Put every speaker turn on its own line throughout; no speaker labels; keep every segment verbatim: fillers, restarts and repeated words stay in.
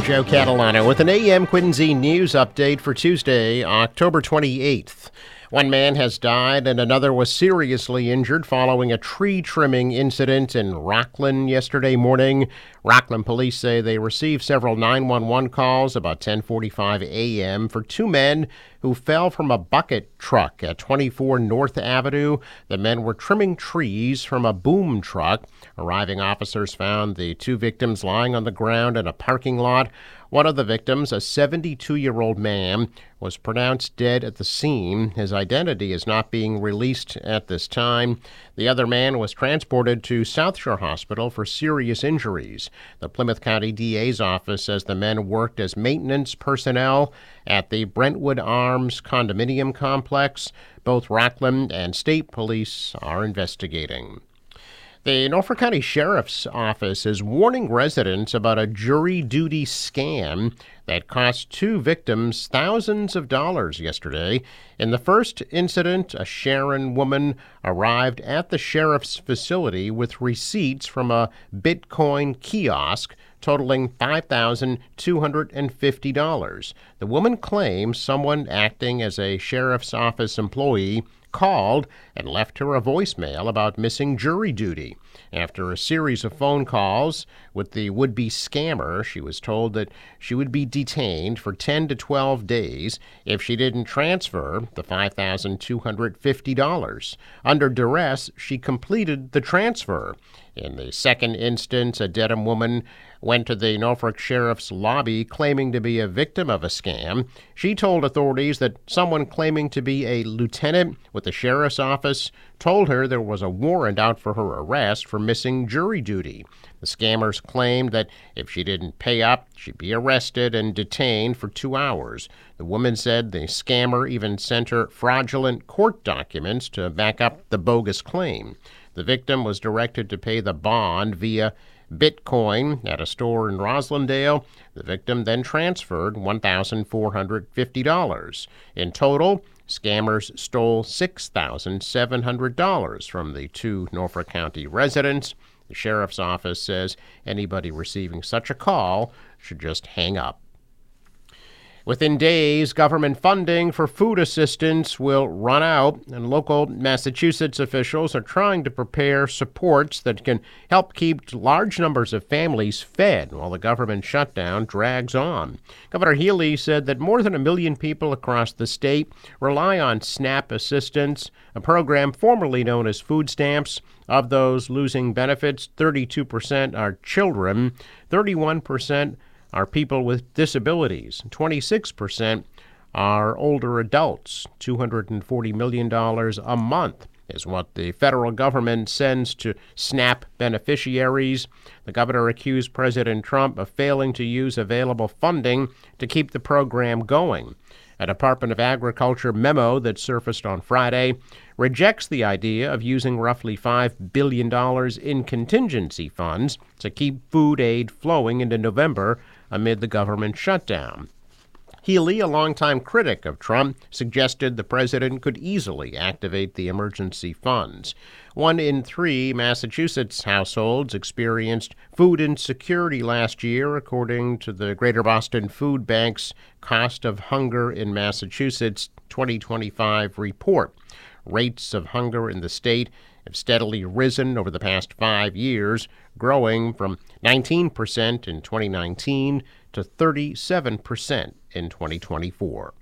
Joe Catalano with an A M Quincy news update for Tuesday, October twenty-eighth. One man has died and another was seriously injured following a tree trimming incident in Rockland yesterday morning. Rockland police say they received several nine one one calls about ten forty-five a.m. for two men who fell from a bucket truck at twenty-four North Avenue. The men were trimming trees from a boom truck. Arriving officers found the two victims lying on the ground in a parking lot. One of the victims, a seventy-two-year-old man, was pronounced dead at the scene. His identity is not being released at this time. The other man was transported to South Shore Hospital for serious injuries. The Plymouth County D A's office says the men worked as maintenance personnel at the Brentwood Arms condominium complex. Both Rockland and state police are investigating. The Norfolk County Sheriff's Office is warning residents about a jury duty scam that cost two victims thousands of dollars yesterday. In the first incident, a Sharon woman arrived at the sheriff's facility with receipts from a Bitcoin kiosk totaling five thousand two hundred fifty dollars. The woman claims someone acting as a sheriff's office employee called and left her a voicemail about missing jury duty. After a series of phone calls with the would-be scammer, she was told that she would be detained for ten to twelve days if she didn't transfer the five thousand two hundred fifty dollars. Under duress, she completed the transfer. In the second instance, a Dedham woman went to the Norfolk Sheriff's lobby claiming to be a victim of a scam. She told authorities that someone claiming to be a lieutenant with the sheriff's office told her there was a warrant out for her arrest for missing jury duty. The scammers claimed that if she didn't pay up, she'd be arrested and detained for two hours. The woman said the scammer even sent her fraudulent court documents to back up the bogus claim. The victim was directed to pay the bond via Bitcoin at a store in Roslindale. The victim then transferred one thousand four hundred fifty dollars. In total, scammers stole six thousand seven hundred dollars from the two Norfolk County residents. The sheriff's office says anybody receiving such a call should just hang up. Within days, government funding for food assistance will run out, and local Massachusetts officials are trying to prepare supports that can help keep large numbers of families fed while the government shutdown drags on. Governor Healey said that more than a million people across the state rely on SNAP assistance, a program formerly known as food stamps. Of those losing benefits, thirty-two percent are children, thirty-one percent are people with disabilities. twenty-six percent are older adults. two hundred forty million dollars a month is what the federal government sends to SNAP beneficiaries. The governor accused President Trump of failing to use available funding to keep the program going. A Department of Agriculture memo that surfaced on Friday rejects the idea of using roughly five billion dollars in contingency funds to keep food aid flowing into November amid the government shutdown. Healey, a longtime critic of Trump, suggested the president could easily activate the emergency funds. One in three Massachusetts households experienced food insecurity last year, according to the Greater Boston Food Bank's Cost of Hunger in Massachusetts twenty twenty-five report. Rates of hunger in the state have steadily risen over the past five years, growing from nineteen percent in twenty nineteen to thirty-seven percent in twenty twenty-four.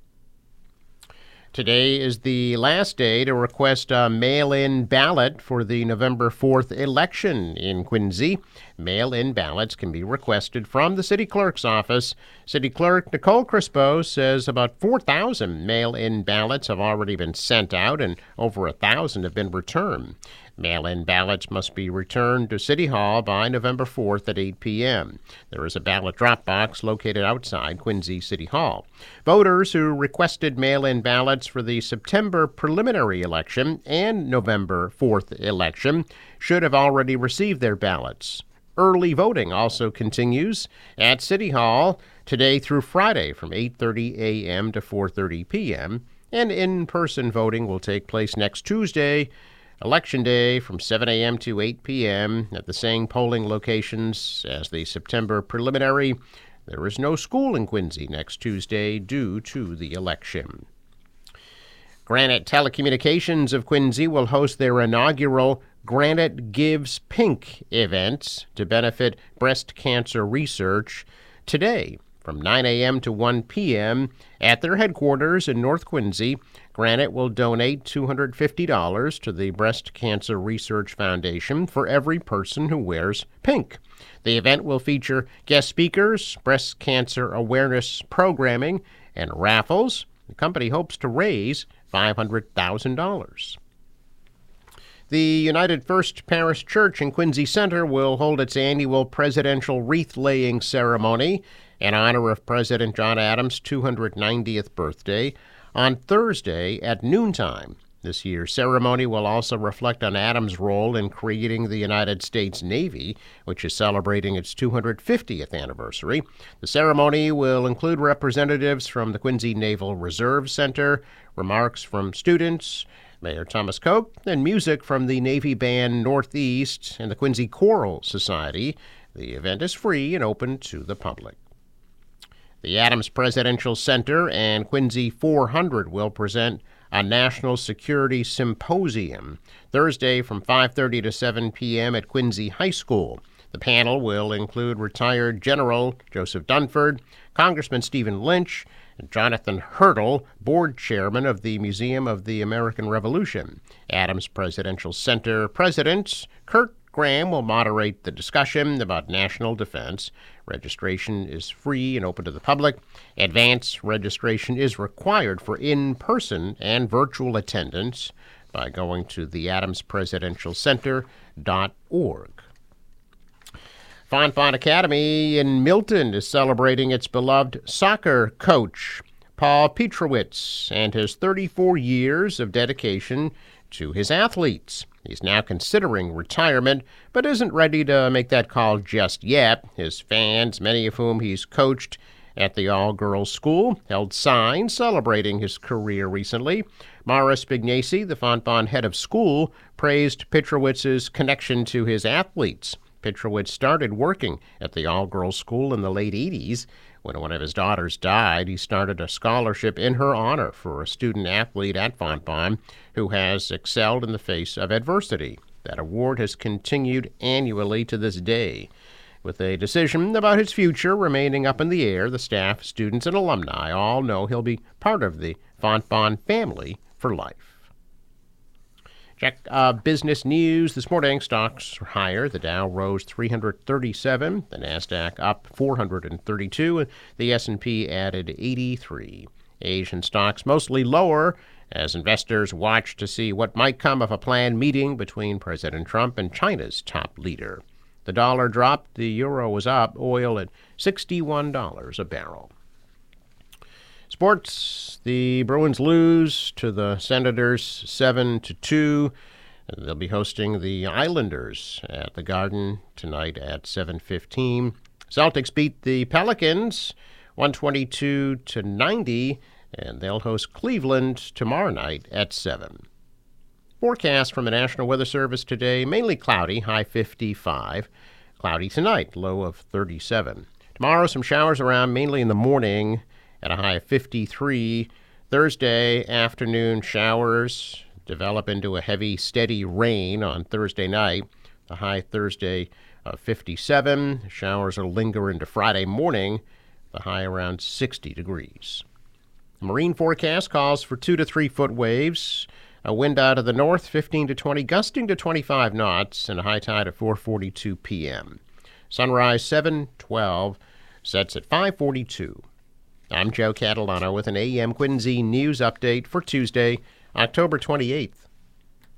Today is the last day to request a mail-in ballot for the November fourth election in Quincy. Mail-in ballots can be requested from the city clerk's office. City Clerk Nicole Crispo says about four thousand mail-in ballots have already been sent out and over one thousand have been returned. Mail-in ballots must be returned to City Hall by November fourth at eight p.m. There is a ballot drop box located outside Quincy City Hall. Voters who requested mail-in ballots for the September preliminary election and November fourth election should have already received their ballots. Early voting also continues at City Hall today through Friday from eight thirty a.m. to four thirty p.m., and in-person voting will take place next Tuesday, Election Day, from seven a.m. to eight p.m. at the same polling locations as the September preliminary. There is no school in Quincy next Tuesday due to the election. Granite Telecommunications of Quincy will host their inaugural Granite Gives Pink event to benefit breast cancer research today from nine a.m. to one p.m. at their headquarters in North Quincy. Granite will donate two hundred fifty dollars to the Breast Cancer Research Foundation for every person who wears pink. The event will feature guest speakers, breast cancer awareness programming, and raffles. The company hopes to raise five hundred thousand dollars. The United First Parish Church in Quincy Center will hold its annual presidential wreath-laying ceremony in honor of President John Adams' two hundred ninetieth birthday on Thursday at noontime. This year's ceremony will also reflect on Adams' role in creating the United States Navy, which is celebrating its two hundred fiftieth anniversary. The ceremony will include representatives from the Quincy Naval Reserve Center, remarks from students, Mayor Thomas Koch, and music from the Navy Band Northeast and the Quincy Choral Society. The event is free and open to the public. The Adams Presidential Center and Quincy four hundred will present a National Security Symposium Thursday from five thirty to seven p.m. at Quincy High School. The panel will include retired General Joseph Dunford, Congressman Stephen Lynch, and Jonathan Hurdle, board chairman of the Museum of the American Revolution. Adams Presidential Center President Kurt Graham will moderate the discussion about national defense. Registration is free and open to the public. Advance registration is required for in-person and virtual attendance by going to the adams presidential center dot org. Fonfon Academy in Milton is celebrating its beloved soccer coach, Paul Pietrowicz, and his thirty-four years of dedication to his athletes. He's now considering retirement, but isn't ready to make that call just yet. His fans, many of whom he's coached at the all-girls school, held signs celebrating his career recently. Mara Spignacy, the Fonfon head of school, praised Pietrowicz's connection to his athletes. Pietrowicz started working at the all-girls school in the late eighties. When one of his daughters died, he started a scholarship in her honor for a student-athlete at Fonfon who has excelled in the face of adversity. That award has continued annually to this day. With a decision about his future remaining up in the air, the staff, students, and alumni all know he'll be part of the Fonfon family for life. Check uh, business news this morning. Stocks are higher. The Dow rose three hundred thirty-seven. The Nasdaq up four hundred thirty-two. And the S and P added eighty-three. Asian stocks mostly lower as investors watch to see what might come of a planned meeting between President Trump and China's top leader. The dollar dropped. The euro was up. Oil at sixty-one dollars a barrel. Sports, the Bruins lose to the Senators seven to two. They'll be hosting the Islanders at the Garden tonight at seven fifteen. Celtics beat the Pelicans one twenty-two to ninety, and they'll host Cleveland tomorrow night at seven. Forecast from the National Weather Service today, mainly cloudy, high fifty-five. Cloudy tonight, low of thirty-seven. Tomorrow, some showers around, mainly in the morning, at a high of fifty-three. Thursday afternoon showers develop into a heavy, steady rain on Thursday night. The high Thursday of fifty-seven. Showers will linger into Friday morning. The high around sixty degrees. The marine forecast calls for two to three foot waves. A wind out of the north, fifteen to twenty, gusting to twenty-five knots, and a high tide of four forty-two p.m. Sunrise seven twelve, sets at five forty-two. I'm Joe Catalano with an A M Quincy news update for Tuesday, October twenty-eighth.